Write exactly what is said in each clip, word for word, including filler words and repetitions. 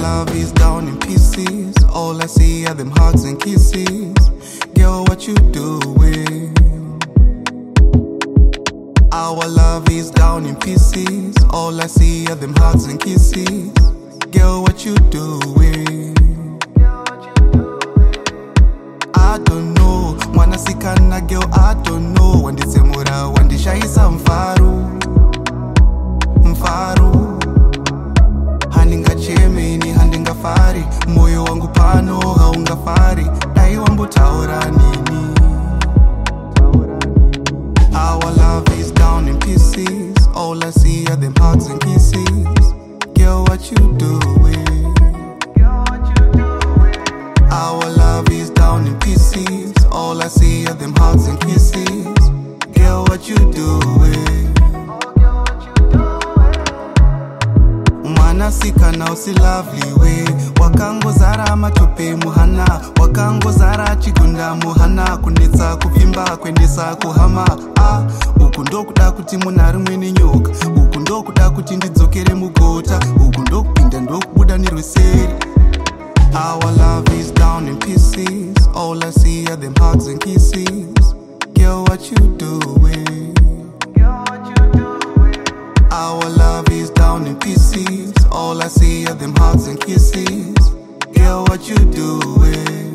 love is down in pieces. All I see are them hugs and kisses. Girl, what you doing? Our love is down in pieces. All I see are them hugs and kisses. Girl, what you doing? I don't know. Mwana sikana girl, I don't know. Wanditsemura, wandishaisa mfaru Mfaru Handinga chemeni, handinga fari. Moyo wangu pano, haunga fari. Dai wambu taura nini. Our love is down in pieces. All I see are them hugs and kisses. Girl, what you doing? Our love is down in pieces. All I see are them hugs and kisses. Girl, what you doing? Mwana sikana usi lovely way. Wakango zara matope muhana. Wakango zara chigunda muhana. Kunitsa kufimba kwendesa kuhama. Ah, uku ndokuda kuti munari mwene nyoka. Uku ndokuda kuti ndidzokere mugota. Uku ndokupinda ndokubuda nirweseri. Our love is down in pieces. All I see are them hugs and kisses. Girl, what you doing? Our love is down in pieces. All I see are them hugs and kisses. Girl, what you doing?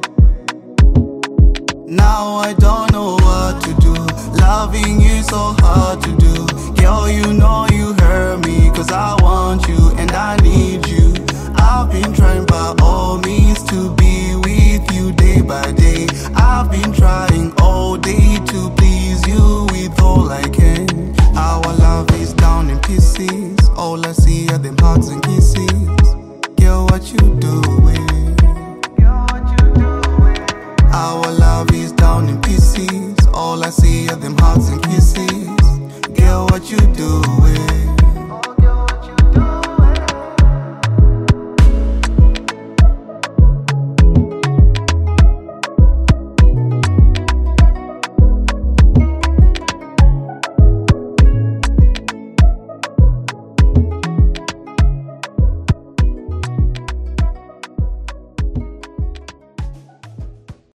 Now I don't know what to do. Loving you so hard to do. Girl, you know you hurt me. Cause I want you and I need you. I've been trying by all means to be with you day by day. I've been trying all day to please you with all I can. Our love is down in pieces. All I see are them hugs and kisses. Girl, what you doing? Our love is down in pieces. All I see are them hugs and kisses. Girl, what you doing?